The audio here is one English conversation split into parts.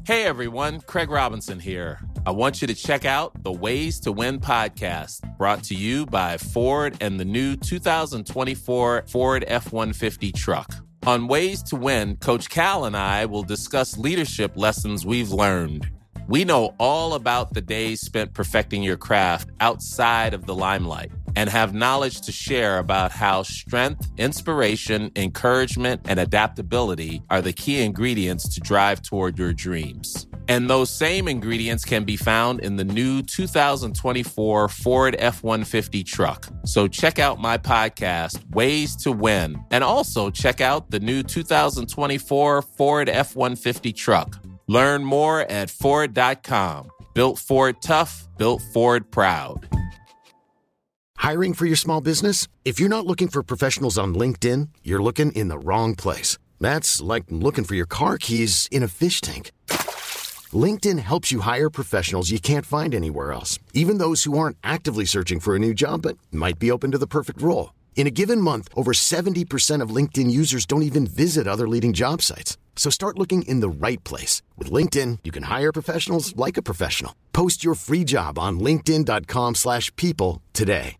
Hey everyone, Craig Robinson here. I want you to check out the Ways to Win podcast, brought to you by Ford and the new 2024 Ford F-150 truck. On Ways to Win, Coach Cal and I will discuss leadership lessons we've learned. We know all about the days spent perfecting your craft outside of the limelight and have knowledge to share about how strength, inspiration, encouragement, and adaptability are the key ingredients to drive toward your dreams. And those same ingredients can be found in the new 2024 Ford F-150 truck. So check out my podcast, Ways to Win, and also check out the new 2024 Ford F-150 truck. Learn more at Ford.com. Built Ford tough, built Ford proud. Hiring for your small business? If you're not looking for professionals on LinkedIn, you're looking in the wrong place. That's like looking for your car keys in a fish tank. LinkedIn helps you hire professionals you can't find anywhere else, even those who aren't actively searching for a new job but might be open to the perfect role. In a given month, over 70% of LinkedIn users don't even visit other leading job sites. So start looking in the right place. With LinkedIn, you can hire professionals like a professional. Post your free job on linkedin.com/people today.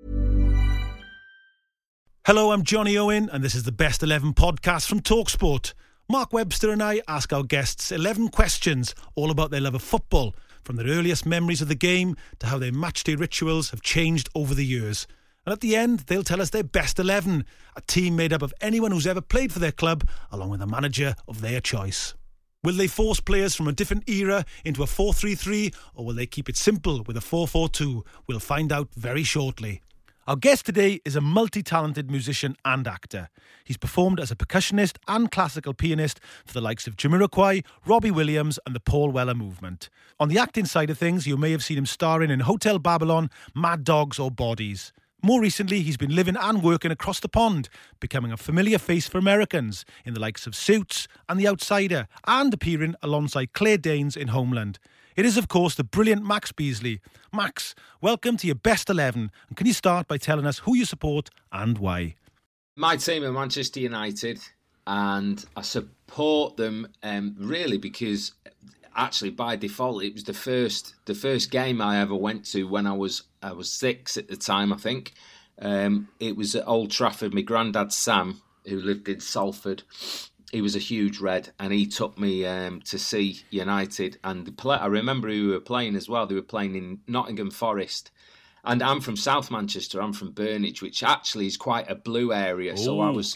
Hello, I'm Johnny Owen, and this is the Best 11 podcast from TalkSport. Mark Webster and I ask our guests 11 questions all about their love of football, from their earliest memories of the game to how their matchday rituals have changed over the years. And at the end, they'll tell us their best 11, a team made up of anyone who's ever played for their club, along with a manager of their choice. Will they force players from a different era into a 4-3-3, or will they keep it simple with a 4-4-2? We'll find out very shortly. Our guest today is a multi-talented musician and actor. He's performed as a percussionist and classical pianist for the likes of Jamiroquai, Robbie Williams and the Paul Weller Movement. On the acting side of things, you may have seen him starring in Hotel Babylon, Mad Dogs or Bodies. More recently, he's been living and working across the pond, becoming a familiar face for Americans in the likes of Suits and The Outsider, and appearing alongside Claire Danes in Homeland. It is, of course, the brilliant Max Beasley. Max, welcome to your best 11. And can you start by telling us who you support and why? My team are Manchester United, and I support them really because, actually, by default, it was the first game I ever went to when I was 6 at the time, I think. It was at Old Trafford. My granddad Sam, who lived in Salford, he was a huge Red, and he took me to see United. And I remember who we were playing as well. They were playing in Nottingham Forest. And I'm from South Manchester. I'm from Burnage, which actually is quite a blue area. So I was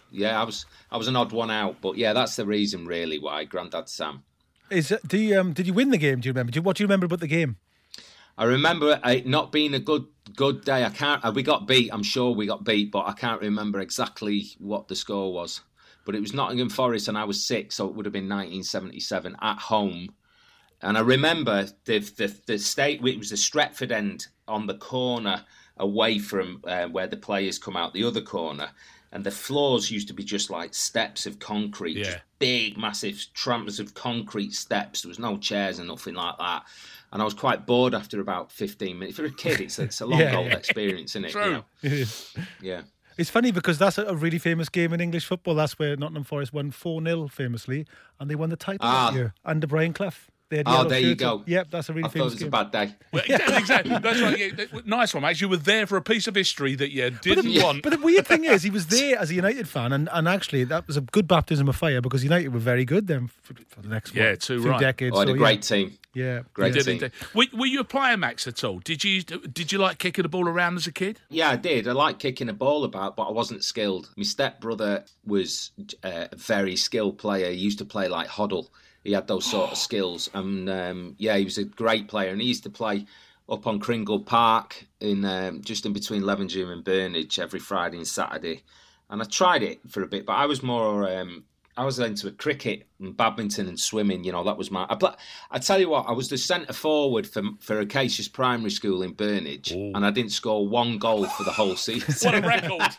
an odd one out. But yeah, that's the reason really why. Grandad Sam. Did you win the game? Do you remember? What do you remember about the game? I remember it not being a good day. We got beat. I'm sure we got beat, but I can't remember exactly what the score was. But it was Nottingham Forest, and I was 6, so it would have been 1977 at home. And I remember the state. It was the Stretford end on the corner, away from where the players come out, the other corner, and the floors used to be just like steps of concrete, just big, massive tramps of concrete steps. There was no chairs and nothing like that. And I was quite bored after about 15 minutes. For a kid, it's a long old experience, isn't it? True. You know? Yeah. It's funny because that's a really famous game in English football. That's where Nottingham Forest won 4-0 famously, and they won the title that year under Brian Clough. There you go. Yep, that's a really famous game. I thought it was a bad day. Well, exactly. That's right. Yeah, nice one, Max. You were there for a piece of history that you didn't want. But the weird thing is, he was there as a United fan, and actually that was a good baptism of fire because United were very good then for the next few decades. Oh, had a great team. Yeah, great team. Were you a player, Max, at all? Did you like kicking the ball around as a kid? Yeah, I did. I liked kicking a ball about, but I wasn't skilled. My stepbrother was a very skilled player. He used to play like Hoddle. He had those sort of skills, and he was a great player. And he used to play up on Kringle Park in just in between Levenshulme and Burnage every Friday and Saturday. And I tried it for a bit, but I was more I was into cricket and badminton and swimming. You know, that was my. I tell you what, I was the centre forward for Acacia's primary school in Burnage, and I didn't score one goal for the whole season. What a record!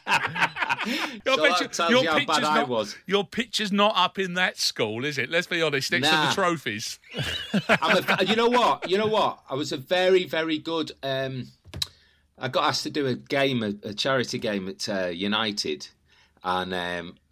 That tells you how bad I was. Your picture's not up in that school, is it? Let's be honest. Next to the trophies. You know what? I was a very, very good. I got asked to do a charity game at United, and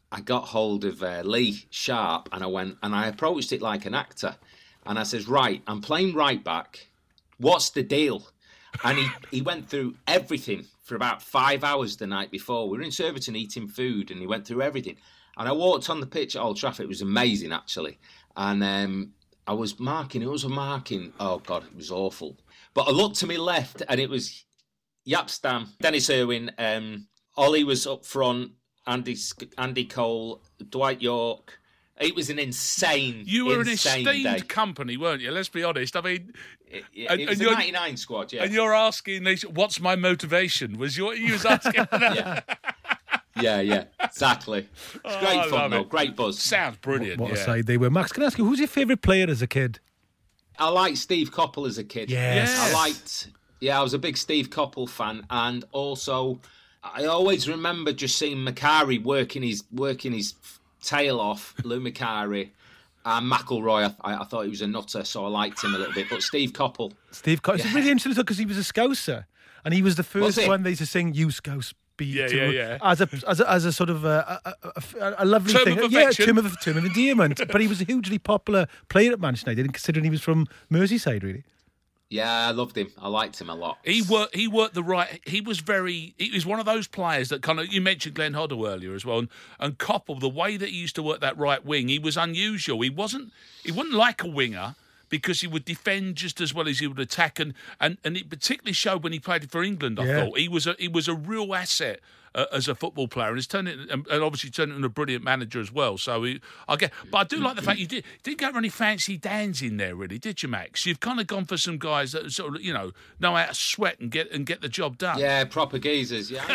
I got hold of Lee Sharp, and I approached it like an actor, and I says, right, I'm playing right back. What's the deal? And he went through everything for about 5 hours the night before. We were in Surbiton eating food, and he went through everything. And I walked on the pitch at Old Trafford. It was amazing, actually. And I was marking. Oh, God, it was awful. But I looked to my left, and it was Jaap Stam, Dennis Irwin, Ollie was up front, Andy Cole, Dwight York. It was an insane You were insane an esteemed day. company, weren't you? Let's be honest. I mean... It was a 99 squad, yeah. And you're asking, what's my motivation? Was you was asking that? Yeah, exactly. It's great fun, though. Great buzz. Sounds brilliant. What a side they were. Max, can I ask you, who's your favourite player as a kid? I liked Steve Coppell as a kid. Yes. I was a big Steve Coppell fan, and also I always remember just seeing Macari working his tail off, Lou Macari. And McElroy, I thought he was a nutter, so I liked him a little bit. But Steve Coppell. It's really interesting because he was a Scouser, and he was the first one they used to sing "You Scouse Be" as a sort of a lovely term thing. Of affection. Term of endearment. But he was a hugely popular player at Manchester United, considering he was from Merseyside, really. Yeah, I loved him. I liked him a lot. He worked the right. He was one of those players that kind of. You mentioned Glenn Hoddle earlier as well, and Coppell. The way that he used to work that right wing, he was unusual. He wasn't like a winger because he would defend just as well as he would attack, and it particularly showed when he played for England. I thought he was a real asset as a football player, and obviously turned into a brilliant manager as well. So but I do like the fact you didn't go for any fancy Dans in there, really, did you, Max? You've kind of gone for some guys that sort of know how to sweat and get the job done. Yeah, proper geezers. Yeah,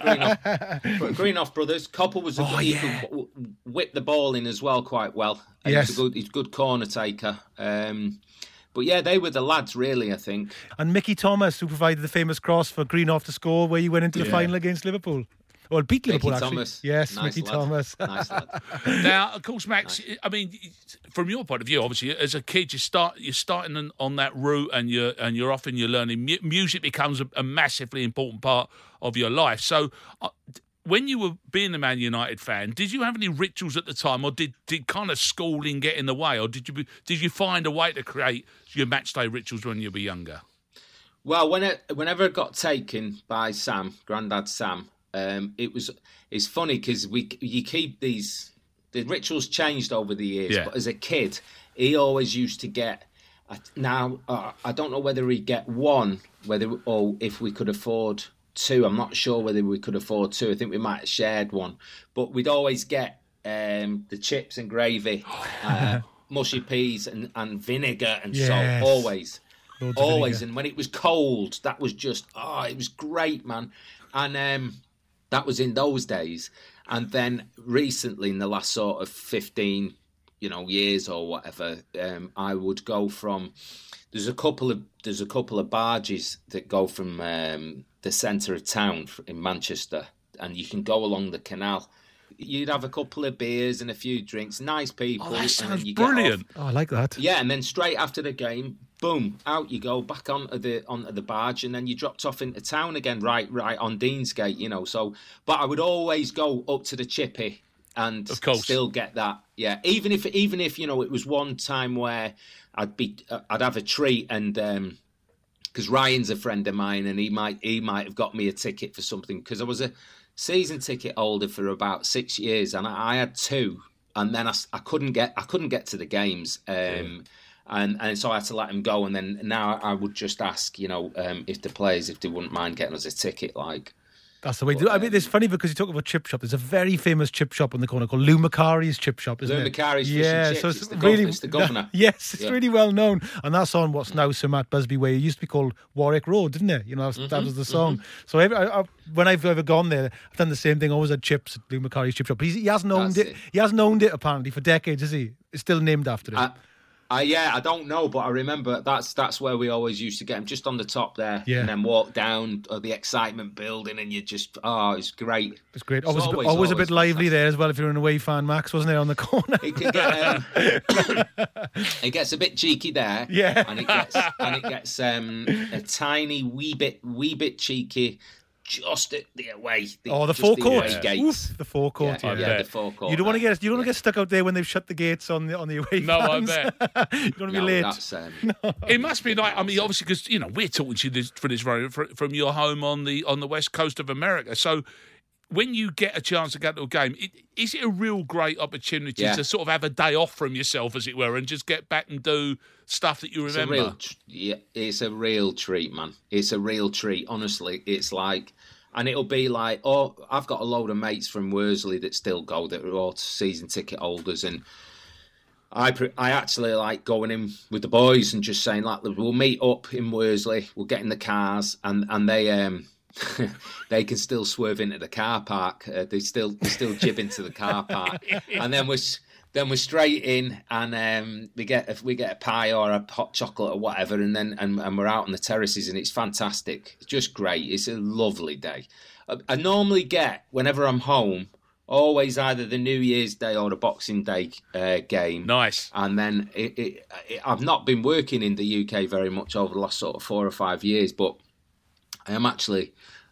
Greenoff brothers. Coppell was he could whip the ball in as well quite well. Yes. He's a good corner taker. But yeah, they were the lads, really, I think. And Mickey Thomas, who provided the famous cross for Greenoff to score, where you went into the final against Liverpool. Well, beat Liverpool, Mickey actually. Thomas. Yes, Nice Mickey lad. Thomas. Nice lad. Now, of course, Max. I mean, from your point of view, obviously, as a kid, you're starting on that route, and you're off and you're learning. Music becomes a massively important part of your life. So, when you were being a Man United fan, did you have any rituals at the time, or did kind of schooling get in the way, or did you find a way to create your match day rituals when you were younger? Well, whenever it got taken by Sam, Grandad Sam, it's funny because you keep the rituals changed over the years. Yeah. But as a kid, he always used to get. Now I don't know whether he'd get one, or if we could afford two. I'm not sure whether we could afford two. I think we might have shared one, but we'd always get the chips and gravy, mushy peas and vinegar and salt. Always. And when it was cold, that was just it was great, man. And that was in those days. And then recently, in the last sort of 15 years or whatever, I would go from. There's a couple of barges that go from the centre of town in Manchester, and you can go along the canal. You'd have a couple of beers and a few drinks. Nice people. Oh, that sounds and brilliant. Oh, I like that. Yeah, and then straight after the game, boom, out you go, back onto the barge, and then you dropped off into town again, right on Deansgate, So, but I would always go up to the Chippy and still get that. Yeah, even if it was one time where I'd have a treat, and because Ryan's a friend of mine, and he might have got me a ticket for something, because I was a season ticket holder for about 6 years, and I had two, and then I couldn't get to the games, and so I had to let him go, and then now I would just ask, if the players, if they wouldn't mind getting us a ticket, like. That's the way to do it. I mean, it's funny because you talk about chip shop. There's a very famous chip shop on the corner called Lou Macari's Chip Shop, isn't it? Lou Macari's Fish and Chips. So it's the governor. Yes, it's really well known. And that's on what's now Sir Matt Busby Way. It used to be called Warwick Road, didn't it? That was the song. So when I've ever gone there, I've done the same thing. Always had chips at Lou Macari's Chip Shop. But he hasn't owned it. He hasn't owned it apparently for decades, has he? It's still named after him. I don't know, but I remember that's where we always used to get him, just on the top there, and then walk down the excitement building, and you just it's great. It's great. Always a bit lively there as well. If you're an away fan, Max, wasn't it, on the corner? It could get it gets a bit cheeky there, and it gets a tiny wee bit cheeky just at the away. The just forecourt. The gates. The forecourt. Yeah, the forecourt. You don't want to get stuck out there when they've shut the gates on the away fans. I bet. You don't want to be late. It must be like, I mean, obviously, because we're talking to you from your home on the west coast of America. So when you get a chance to go to a game, is it a real great opportunity to sort of have a day off from yourself, as it were, and just get back and do stuff that you remember? It's a real treat, man. It's a real treat. Honestly, it's like, and it'll be like, I've got a load of mates from Worsley that still go, that are all season ticket holders, and I actually like going in with the boys and just saying, like, we'll meet up in Worsley, we'll get in the cars, and they they can still swerve into the car park. They still jib into the car park, and then we're straight in, and we get a pie or a hot chocolate or whatever, and we're out on the terraces, and it's fantastic. It's just great. It's a lovely day. I normally get, whenever I'm home, always either the New Year's Day or the Boxing Day game. Nice. And then I've not been working in the UK very much over the last sort of 4 or 5 years, but I am actually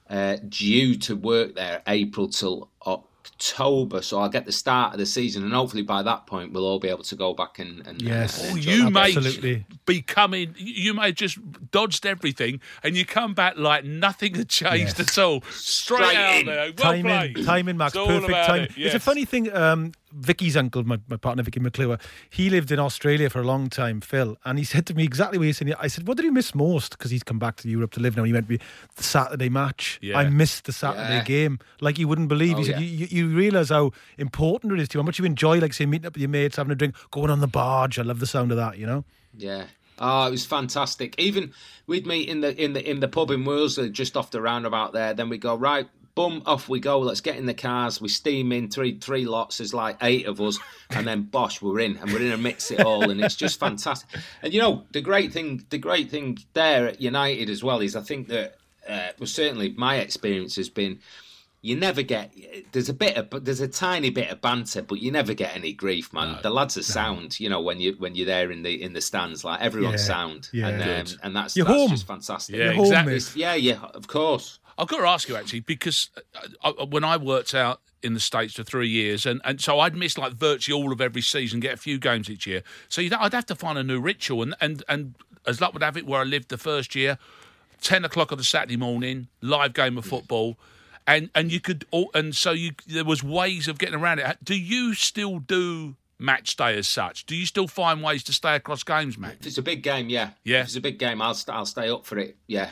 due to work there April till October, so I'll get the start of the season, and hopefully by that point we'll all be able to go back and yes. You may be coming. You may have just dodged everything, and you come back like nothing had changed at all. Straight out in. there. Well timing, Max. Perfect timing. Yes. It's a funny thing. Vicky's uncle, my partner Vicky McClure, he lived in Australia for a long time, Phil, and he said to me exactly what you're saying. I said, what did he miss most? Because he's come back to Europe to live now. He went to the Saturday match. Yeah. I missed the Saturday game like you wouldn't believe. He said, you realise how important it is to you, how much you enjoy, like, say, meeting up with your mates, having a drink, going on the barge. I love the sound of that, Yeah. Oh, it was fantastic. Even we'd meet in the pub in Worsley, just off the roundabout there. Then we go, right, boom, off we go. Let's get in the cars. We steam in three lots. There's like 8 of us, and then bosh, we're in, and we're in and mix it all, and it's just fantastic. And the great thing there at United as well is, I think that certainly my experience has been, you never get, there's a tiny bit of banter, but you never get any grief, man. No, the lads are sound, when you're there in the stands, like, everyone's sound, and that's just fantastic. Yeah, exactly. Yeah, of course. I've got to ask you, actually, because when I worked out in the States for 3 years, and so I'd miss like virtually all of every season, get a few games each year. So I'd have to find a new ritual, and as luck would have it, where I lived the first year, 10 o'clock on a Saturday morning, live game of football, and you could, and so there was ways of getting around it. Do you still do match day as such? Do you still find ways to stay across games, Matt? If it's a big game, yeah. Yeah. If it's a big game, I'll stay up for it, yeah.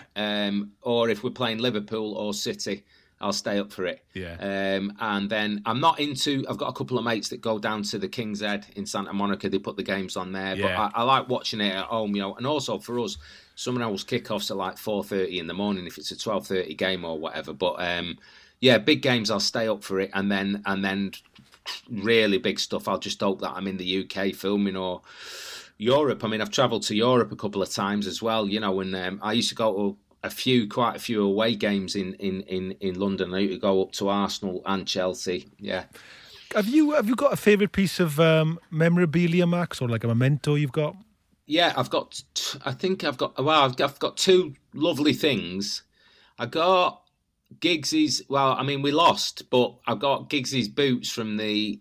Or if we're playing Liverpool or City, I'll stay up for it. Yeah. And then I've got a couple of mates that go down to the King's Head in Santa Monica. They put the games on there. Yeah. But I like watching it at home, and also for us, some hours kickoffs are like 4:30 in the morning if it's a 12:30 game or whatever. But big games, I'll stay up for it, and then really big stuff, I'll just hope that I'm in the UK filming, or Europe. I mean, I've travelled to Europe a couple of times as well, and I used to go to quite a few away games in London. I used to go up to Arsenal and Chelsea. Yeah. Have you got a favourite piece of memorabilia, Max, or like a memento you've got? Yeah, I've got 2 lovely things. I got Giggs's, we lost, but I got Giggs's boots from the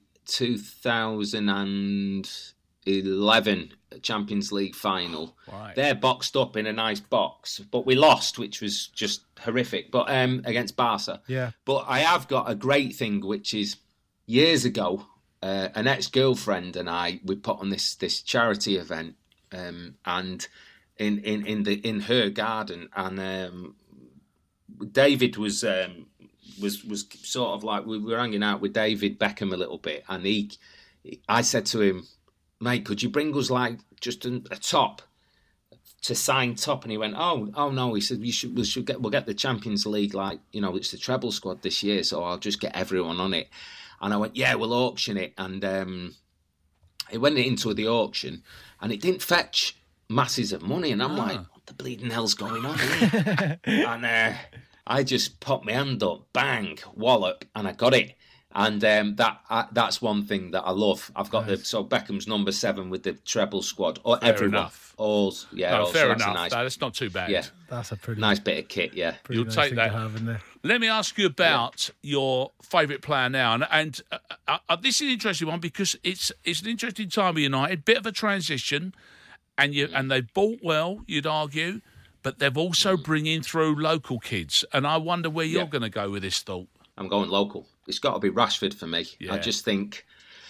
2011 Champions League final. Right. They're boxed up in a nice box, but we lost, which was just horrific. But against Barca. Yeah. But I have got a great thing, which is years ago, an ex-girlfriend and we put on this charity event, and in her garden, and David was sort of like, we were hanging out with David Beckham a little bit, and I said to him, mate, could you bring us like just a top, to sign top? And he went, oh no, he said, we'll get the Champions League, like, it's the treble squad this year, so I'll just get everyone on it. And I went, yeah, we'll auction it. And it went into the auction, and it didn't fetch masses of money, and I'm like, what the bleeding hell's going on here? And I just popped my hand up, bang, wallop, and I got it. And that's one thing that I love. I've got so Beckham's number 7 with the treble squad. Or Fair everyone. Enough. All's, yeah. No, all, fair so enough. That's not too bad. Yeah. That's a pretty nice bit of kit, yeah. You'll nice take thing that. to have in there. Let me ask you about your favourite player now, and this is an interesting one because it's an interesting time with United, bit of a transition, and they've bought well, you'd argue, but they've also bringing through local kids, and I wonder where you're going to go with this thought. I'm going local. It's got to be Rashford for me. Yeah. I just think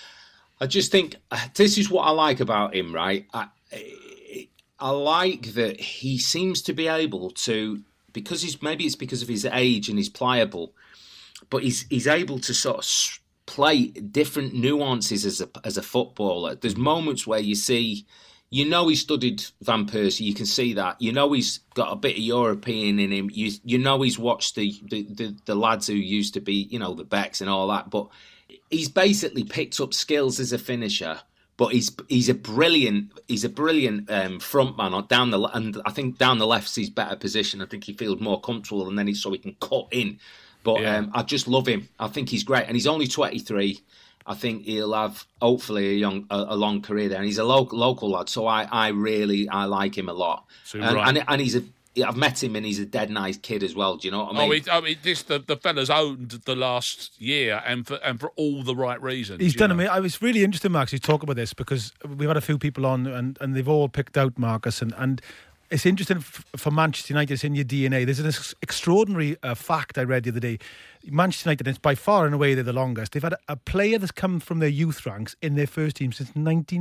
this is what I like about him, right? I like that he seems to be able to, because maybe it's because of his age and he's pliable, but he's able to sort of play different nuances as a footballer. There's moments where you see, he studied Van Persie. You can see that. He's got a bit of European in him. He's watched the lads who used to be, the Becks and all that. But he's basically picked up skills as a finisher. But he's a brilliant front man and I think down the left's his better position. I think he feels more comfortable, and then so he can cut in. But I just love him. I think he's great, and he's only 23. I think he'll have hopefully a long career there, and he's a local lad. So I like him a lot. So and I've met him, and he's a dead nice kid as well. Do you know what I mean? The fella's owned the last year, and for all the right reasons. He's done it. I was really interested, Max, to talk about this because we've had a few people on, and they've all picked out Marcus, and it's interesting for Manchester United. It's in your DNA. There's an extraordinary fact I read the other day. Manchester United, it's by far and away they're the longest. They've had a player that's come from their youth ranks in their first team since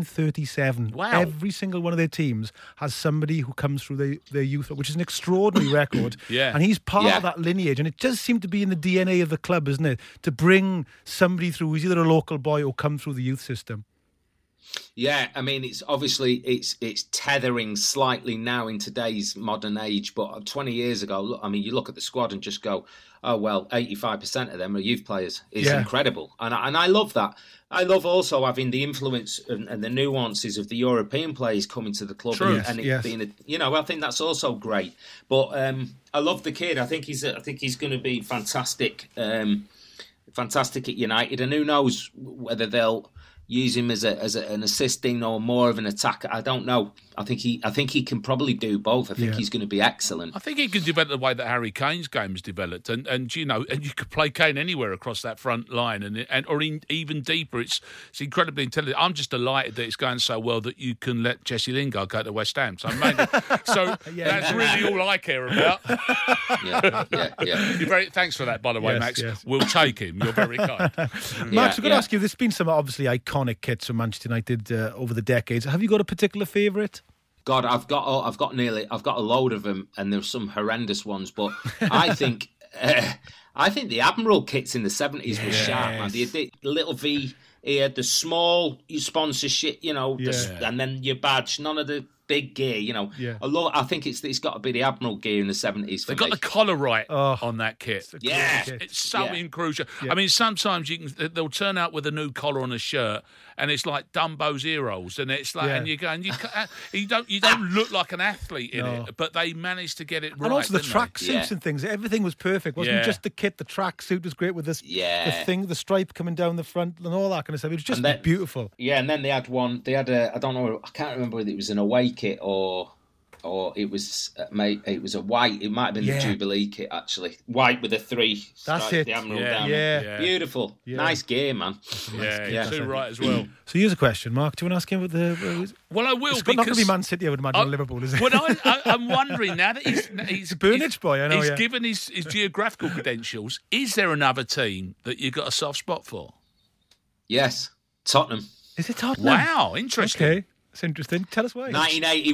1937. Wow. Every single one of their teams has somebody who comes through their youth, which is an extraordinary record. Yeah. And he's part of that lineage. And it does seem to be in the DNA of the club, isn't it? To bring somebody through who's either a local boy or come through the youth system. Yeah, I mean, it's obviously it's tethering slightly now in today's modern age, but 20 years ago, look, I mean, you look at the squad and just go, oh well, 85% of them are youth players. It's incredible, and I love that. I love also having the influence and the nuances of the European players coming to the club, and it being I think that's also great. But I love the kid. I think he's going to be fantastic, fantastic at United, and who knows whether they'll use him as an assisting or more of an attacker. I don't know. I think he can probably do both. I think he's going to be excellent. I think he can develop the way that Harry Kane's game's developed, and you could play Kane anywhere across that front line, or even deeper. It's incredibly intelligent. I'm just delighted that it's going so well that you can let Jesse Lingard go to West Ham. So that's really all I care about. Yeah. Thanks for that, by the way, Max. Yes. We'll take him. You're very kind. Max, I've got to ask you. There's been some obviously iconic kits from Manchester United over the decades. Have you got a particular favourite? God, I've got a load of them, and there's some horrendous ones. But I think the Admiral kits in the 70s were sharp, man. The little V here, the small sponsorship, and then your badge. None of the big gear, I think it's got to be the Admiral gear in the 70s. They got the collar right on that kit. It's so crucial. Yeah. I mean, sometimes they'll turn out with a new collar on a shirt, and it's like Dumbo's Heroes, and it's like, and you go, and you don't look like an athlete in it, but they managed to get it right. And also the track suits and things, everything was perfect. Wasn't just the kit, the track suit was great with this, the thing, the stripe coming down the front and all that kind of stuff. It was just beautiful. Yeah, and then they had I don't know, I can't remember whether it was an away kit or it was a white. It might have been the Jubilee kit, actually. White with a 3. That's it. The Admiral down. Beautiful. Nice gear, man. Too right as well. So here's a question, Mark. Do you want to ask him about the? Well, I will. It's not going to be Man City, I would imagine, or Liverpool, is it? Well, I'm wondering now that he's a Burnage boy. I know. He's given his geographical credentials. Is there another team that you've got a soft spot for? Yes, Tottenham. Is it Tottenham? Wow, interesting. Okay, that's interesting. Tell us why.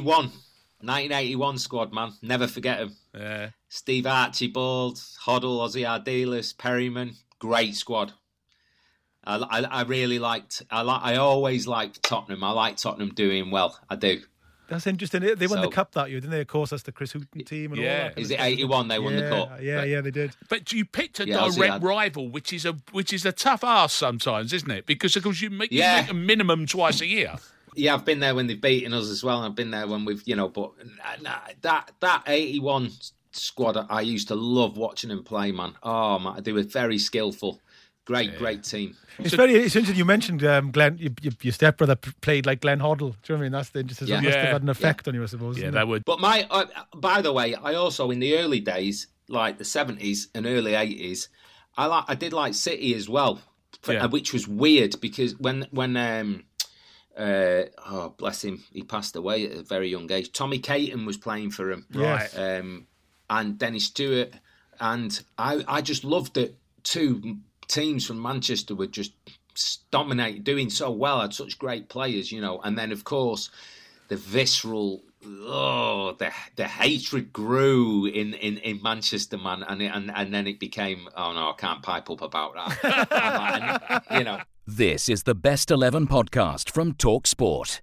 1981 squad, man. Never forget him. Yeah. Steve Archibald, Hoddle, Ozzy Ardiles, Perryman. Great squad. I really liked. I always liked Tottenham. I like Tottenham doing well. I do. That's interesting. They won the cup that year, didn't they? Of course, that's the Chris Hughton team and all that. Is it 81 they won the cup? Yeah, they did. But you picked a direct rival, which is a tough ask sometimes, isn't it? Because of course you make a minimum twice a year. Yeah, I've been there when they've beaten us as well. I've been there when we've, but that 81 squad, I used to love watching them play, man. Oh, man, they were very skillful. Great team. It's interesting you mentioned Glenn. Your stepbrother played like Glenn Hoddle. Do you know what I mean? That's the interesting. That must have had an effect on you, I suppose. Yeah, that would. But by the way, I also in the early days, like the 70s and early 80s, I did like City as well, which was weird because when oh bless him, he passed away at a very young age. Tommy Caton was playing for him, right? And Dennis Stewart, and I just loved that two teams from Manchester were just dominating, doing so well, had such great players, and then of course the visceral, the hatred grew in Manchester, man, and then it became, oh no, I can't pipe up about that. And, This is the Best 11 podcast from TalkSport.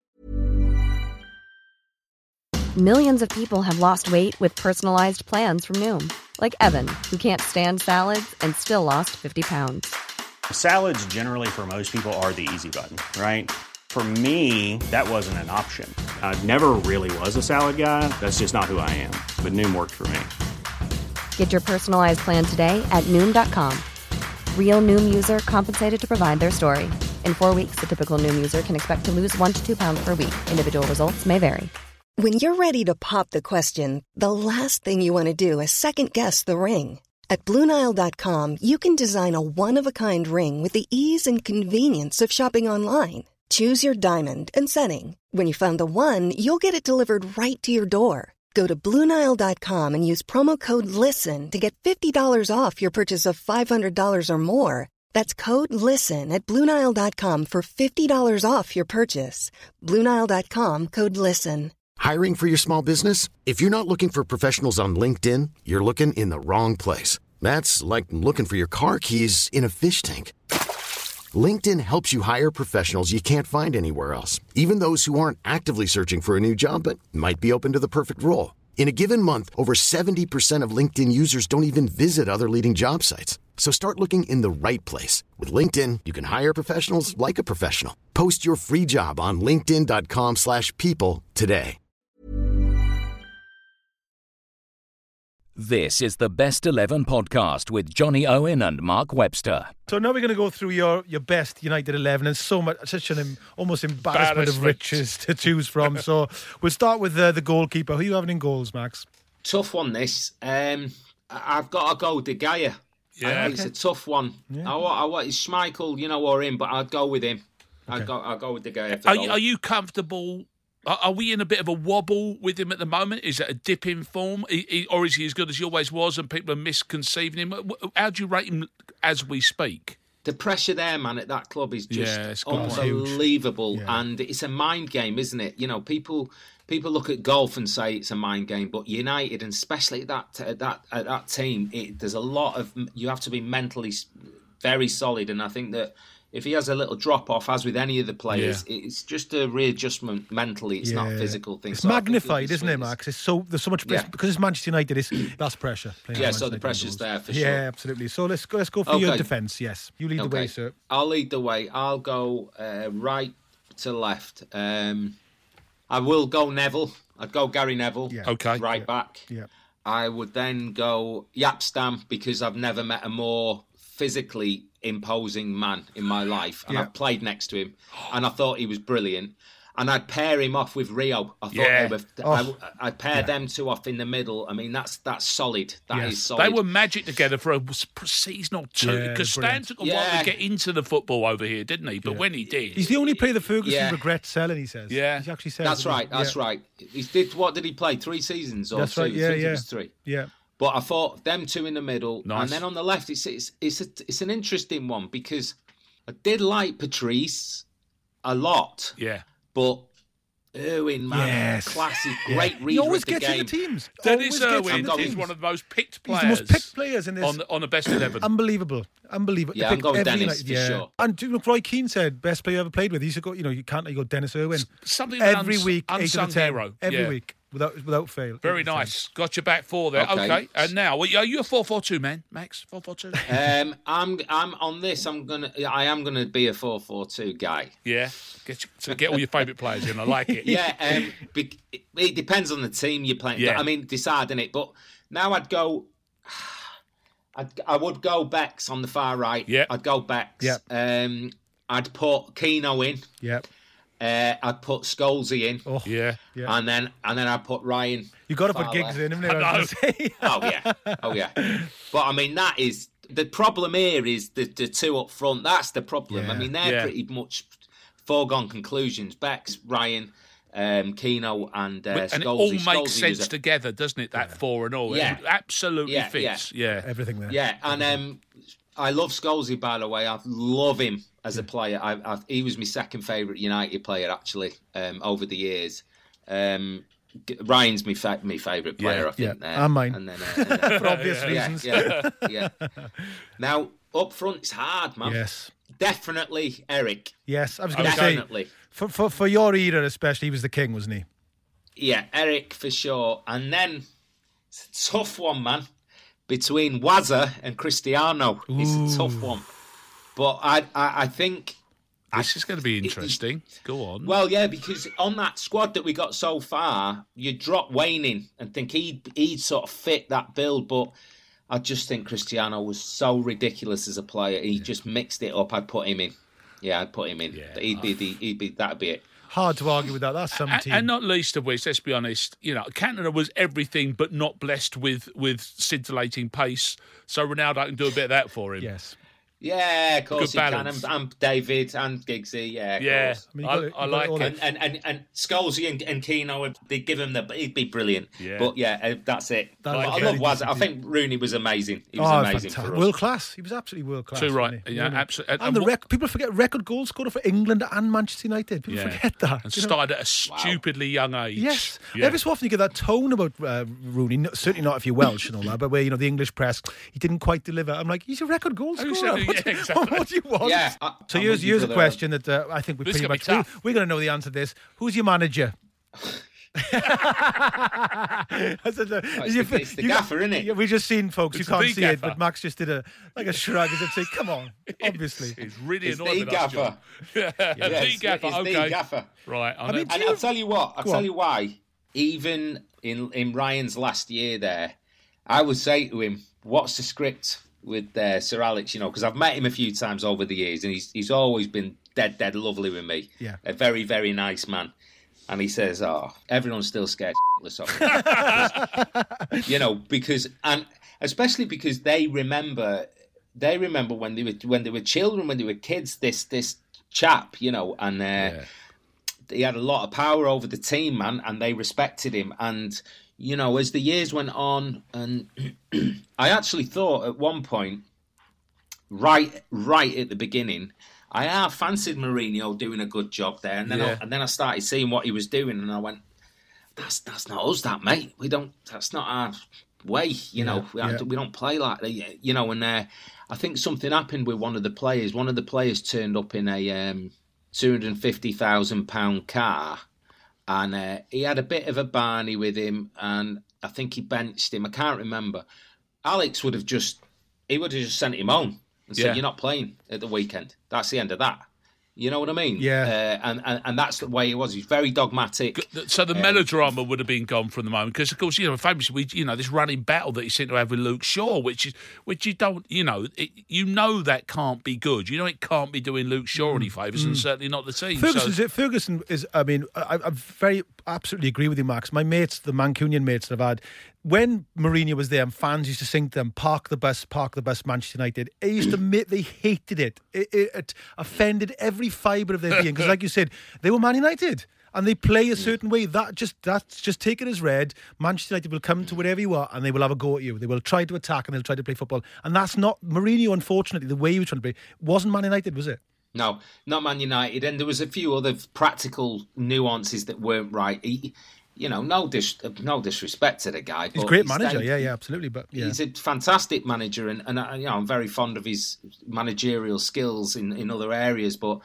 Millions of people have lost weight with personalized plans from Noom. Like Evan, who can't stand salads and still lost 50 pounds. Salads generally for most people are the easy button, right? For me, that wasn't an option. I never really was a salad guy. That's just not who I am. But Noom worked for me. Get your personalized plan today at Noom.com. Real Noom user compensated to provide their story. In 4 weeks, the typical Noom user can expect to lose 1 to 2 pounds per week. Individual results may vary. When you're ready to pop the question, the last thing you want to do is second-guess the ring. At BlueNile.com, you can design a one-of-a-kind ring with the ease and convenience of shopping online. Choose your diamond and setting. When you find the one, you'll get it delivered right to your door. Go to BlueNile.com and use promo code LISTEN to get $50 off your purchase of $500 or more. That's code LISTEN at BlueNile.com for $50 off your purchase. BlueNile.com, code LISTEN. Hiring for your small business? If you're not looking for professionals on LinkedIn, you're looking in the wrong place. That's like looking for your car keys in a fish tank. LinkedIn helps you hire professionals you can't find anywhere else, even those who aren't actively searching for a new job but might be open to the perfect role. In a given month, over 70% of LinkedIn users don't even visit other leading job sites. So start looking in the right place. With LinkedIn, you can hire professionals like a professional. Post your free job on linkedin.com/people today. This is the Best 11 podcast with Johnny Owen and Mark Webster. So now we're going to go through your best United 11, and such an almost embarrassment of riches to choose from. So we'll start with the goalkeeper. Who are you having in goals, Max? Tough one, this. I've got to go De Gea. Yeah, it's a tough one. Yeah. I want Schmeichel, or him, but I'd go with him. Okay. I'll go with De Gea. Are you comfortable? Are we in a bit of a wobble with him at the moment? Is it a dip in form? Or is he as good as he always was and people are misconceiving him? How do you rate him as we speak? The pressure there, man, at that club is just unbelievable. Yeah. And it's a mind game, isn't it? People look at golf and say it's a mind game, but United, and especially at that team, there's a lot of... You have to be mentally very solid, and I think that if he has a little drop-off, as with any of the players, it's just a readjustment mentally. It's not a physical thing. It's magnified, isn't it, Max? There's so much pressure. Because it's Manchester United, that's pressure. Yeah, so the pressure's there for sure. Yeah, absolutely. So let's go for your defence, yes. You lead the way, sir. I'll lead the way. I'll go right to left. I will go Neville. I'd go Gary Neville. Yeah. Okay. Right back. Yeah. I would then go Jaap Stam, because I've never met a more physically imposing man in my life, and I've played next to him, and I thought he was brilliant. And I'd pair him off with Rio. I thought I'd pair them two off in the middle. I mean, that's solid. That is solid. They were magic together for a season or two, because Stan took a while to get into the football over here, didn't he? But when he did... He's the only player that Ferguson regrets selling, he says. Yeah. He actually says That's right. What did he play? 3 seasons or that's 2? Right. Yeah, I think it was 3. Yeah. But I thought them two in the middle, nice. And then on the left, it's an interesting one, because I did like Patrice a lot. Yeah. But Irwin, man, classic, great reader he always of the gets game. in the teams. Dennis Irwin is one of the most picked players. He's the most picked players in this. On the best 11. Unbelievable. Yeah, I'm going Dennis for sure. And look, Roy Keane said best player ever played with. He said, you go Dennis Irwin. Something every week, unsung 8 to 10, hero. every week. Without fail. Very nice. Got your back 4 there. Okay. And now, are you a 4-4-2 man, Max? 4-4-2. I'm on this. I am gonna be a 4-4-2 guy. Yeah. Get all your favourite players in. I like it. Yeah. It depends on the team you're playing. Yeah. I mean, deciding it. But now I'd go. I would go Bex on the far right. Yeah. I'd go Bex. Yeah. I'd put Keno in. Yeah. I'd put Scholesy in. Oh, yeah. And then I'd put Ryan. You got to put Fowler. Giggs in, haven't you? Oh yeah. But I mean, that is the problem here. Is the two up front. That's the problem. Yeah. I mean, they're pretty much foregone conclusions. Bex, Ryan, Keno, and Scholesy. And it all Scholesy makes sense together, doesn't it? That four and all. Yeah. It absolutely fits. Yeah. Everything there. Yeah, and I love Scholesy, by the way. I love him as a player. He was my second favourite United player, actually, over the years. Ryan's my favourite player, I think. And mine. And then, for obvious reasons. Yeah. Now, up front, it's hard, man. Yes. Definitely Eric. Yes, I was going to say. Definitely. For your era especially, he was the king, wasn't he? Yeah, Eric for sure. And then, it's a tough one, man. Between Wazza and Cristiano. It's a tough one. But I think... This is going to be interesting. Go on. Well, yeah, because on that squad that we got so far, you drop Wayne in and think he'd sort of fit that build, but I just think Cristiano was so ridiculous as a player. He just mixed it up. I'd put him in. Yeah, I'd put him in. Yeah. That'd be it. Hard to argue with that. That's some team. And not least of which, let's be honest, Cantona was everything but not blessed with scintillating pace. So Ronaldo can do a bit of that for him. Yes. Yeah, of course Good he balance. can. And David and Giggsy, yeah, of course. I mean, I like it. And Scholesy and Keno, they give him he'd be brilliant. Yeah. But yeah, that's it. That's I love Wazza. I think Rooney was amazing. He was amazing for us. World class. He was absolutely world class. Too right. Wasn't he? Yeah, absolutely. And people forget record goal scorer for England and Manchester United. People forget that. And started at a stupidly young age. Yes. Yeah. Every so often you get that tone about Rooney, certainly not if you're Welsh and all that, but where, the English press, he didn't quite deliver. I'm like, he's a record goal scorer. What do you want? Yeah. So here's a question that I think we're going to know the answer to this. Who's your manager? It's the gaffer, isn't it? We just seen, folks. It's you can't see gaffer. it, but Max just did a shrug as if to say, "Come on." Obviously, He's really It's annoyed the with us, John. gaffer. The gaffer. It's Okay. the gaffer. Right. I mean, And I'll tell you what. I'll tell you why. Even in Ryan's last year there, I would say to him, "What's the script with Sir Alex?" Because I've met him a few times over the years, and he's always been dead lovely with me. Yeah. A very, very nice man. And he says, everyone's still scared shitless of him. Because, and especially because they remember when they were children, when they were kids, this chap, and he had a lot of power over the team, man, and they respected him. And, as the years went on, and I actually thought at one point, right at the beginning, I fancied Mourinho doing a good job there, and then I started seeing what he was doing, and I went, "That's not us, that mate. We don't. That's not our way. We don't play like that, And I think something happened with one of the players. One of the players turned up in a £250,000 car, and he had a bit of a Barney with him, and I think he benched him. I can't remember. Alex would have just sent him home. And said, "You're not playing at the weekend. That's the end of that." You know what I mean? Yeah. And that's the way he was. He's very dogmatic. So the melodrama would have been gone from the moment, because of course, famously, this running battle that he seemed to have with Luke Shaw, which you don't, that can't be good. It can't be doing Luke Shaw any favours, and certainly not the team. Ferguson is. I mean, I absolutely agree with you, Max. My mates, the Mancunian mates that I've had, when Mourinho was there, and fans used to sing to them, Park the bus, Manchester United." They hated it. It offended every fibre of their being, because, like you said, they were Man United and they play a certain way. That's just take it as read. Manchester United will come to wherever you are and they will have a go at you. They will try to attack and they'll try to play football. And that's not Mourinho. Unfortunately, the way he was trying to play wasn't Man United, was it? No, not Man United. And there was a few other practical nuances that weren't right. No disrespect to the guy. He's a great manager, yeah, absolutely. But he's a fantastic manager, and I'm very fond of his managerial skills in other areas. But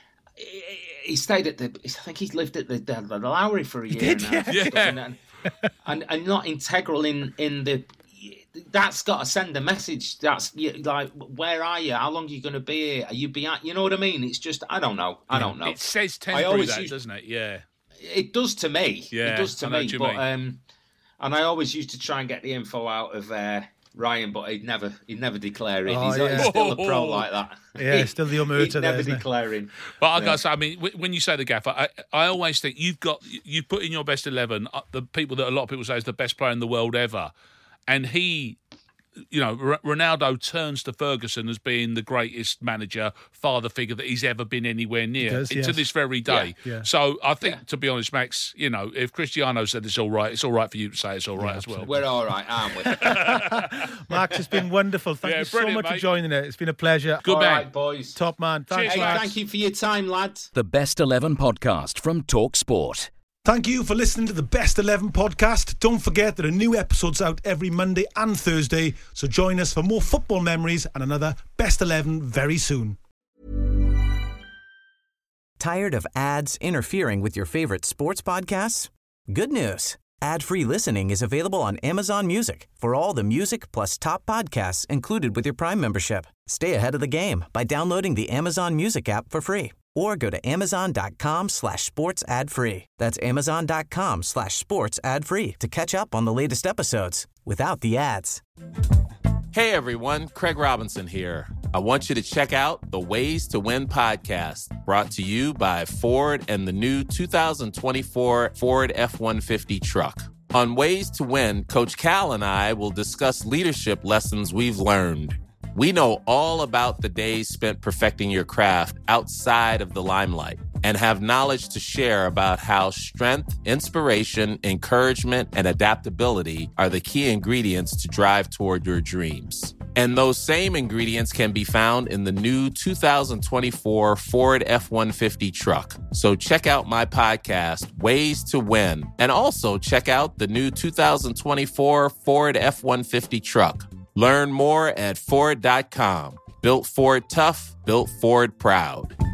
he stayed at I think he's lived at the Lowry for a year now, and not integral in the. That's got to send a message. That's like, where are you? How long are you going to be here? Are you behind? You know what I mean? It's just I don't know. It says temporary, doesn't it? Yeah. It does to me. Yeah, it does to me. But and I always used to try and get the info out of Ryan, but he'd never declare it. Oh, He's yeah. still a pro like that. Yeah, still the omerta He's there, never isn't he? declaring. But I got to say, I mean, when you say the gaffer, I always think you've put in your best 11 the people that a lot of people say is the best player in the world ever, and he. You know, Ronaldo turns to Ferguson as being the greatest manager, father figure that he's ever been anywhere near to this very day. Yeah. So I think, to be honest, Max, you know, if Cristiano said it's all right for you to say it's all right as well. We're all right, aren't we? Max, it's been wonderful. Thank you so much for joining us. It's been a pleasure. Good all man. right, boys. Top man. Thanks, Cheers, Max. Thank you for your time, lads. The Best 11 podcast from Talk Sport. Thank you for listening to the Best 11 podcast. Don't forget there are new episodes out every Monday and Thursday, so join us for more football memories and another Best 11 very soon. Tired of ads interfering with your favorite sports podcasts? Good news. Ad-free listening is available on Amazon Music for all the music plus top podcasts included with your Prime membership. Stay ahead of the game by downloading the Amazon Music app for free. Or go to amazon.com/sports ad free. That's amazon.com/sports ad free to catch up on the latest episodes without the ads. Hey everyone, Craig Robinson here. I want you to check out the Ways to Win podcast, brought to you by Ford and the new 2024 Ford F-150 truck. On Ways to Win, Coach Cal and I will discuss leadership lessons we've learned. We know all about the days spent perfecting your craft outside of the limelight and have knowledge to share about how strength, inspiration, encouragement, and adaptability are the key ingredients to drive toward your dreams. And those same ingredients can be found in the new 2024 Ford F-150 truck. So check out my podcast, Ways to Win, and also check out the new 2024 Ford F-150 truck. Learn more at Ford.com. Built Ford tough, built Ford proud.